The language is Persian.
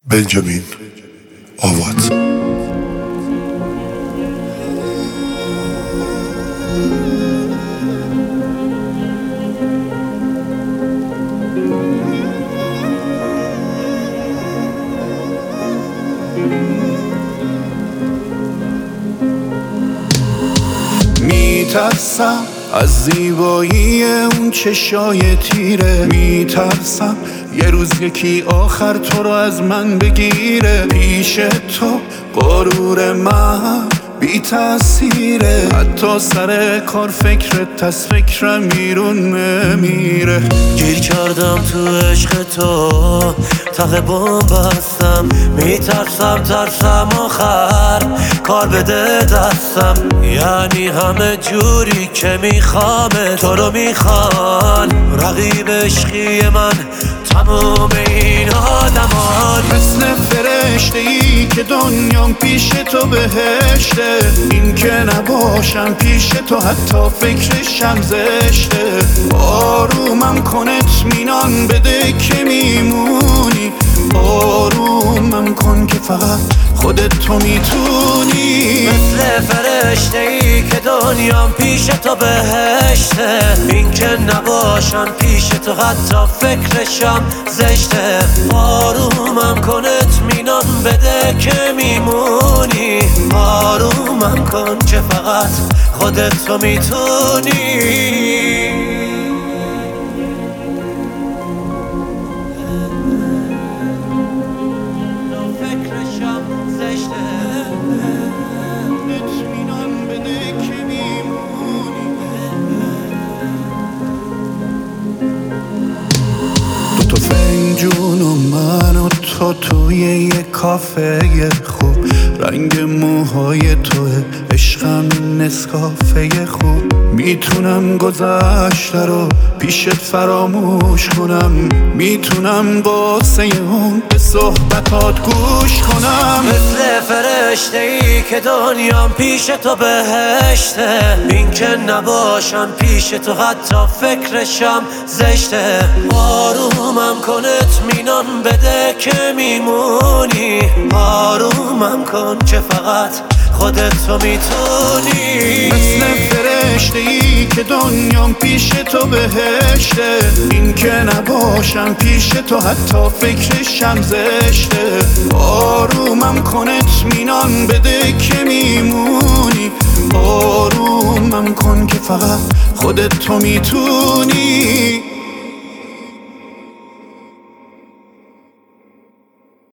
بنجامین آوات. میترسم از زیبایی اون چشای تیره، میترسم یه روز یکی آخر تو رو از من بگیره. پیش تو غرور من بی تأثیره، حتی سر کار فکرت از فکرم بیرون نمیره. گیر کردم تو عشق تو، تقه بام بستم، میترسم آخر کار بده دستم. یعنی همه جوری که میخوام تو رو میخوان، رقیب عشقی من تموم این آدمان. مثل فرشته ای که دنیام پیش تو بهشته، این که نباشم پیش تو حتی فکرشم زشته. آرومم کن اطمینان بده که میمونی، آرومم کن که فقط خودت تو میتونی. مثل فرشته ای که دنیام پیش تو بهشته، این که نباشم پیش تو حتی فکرشم زشته. آرومم کن اطمینان بده که میمونی، آرومم کن که فقط خودت تو میتونی. تو فنجون و من و تو توی یه کافه خوب، رنگ موهای توه عشقم نسکافه خوب. میتونم گذشته رو پیشت فراموش کنم، میتونم قصه اون به صحبتات گوش کنم. مثل فرشته ای که دنیام پیش تو بهشته، این که نباشم پیش تو حتی فکرشم زشته. آرومم کن اطمینان بده که میمونی، آرومم کن که فقط خودت تو میتونی. مثل فرشته ای که دنیام پیش تو بهشته، این که نباشم پیش تو حتی فکرشم زشته. آرومم کن اطمینان بده که میمونی، آرومم کن که فقط خودت تو میتونی.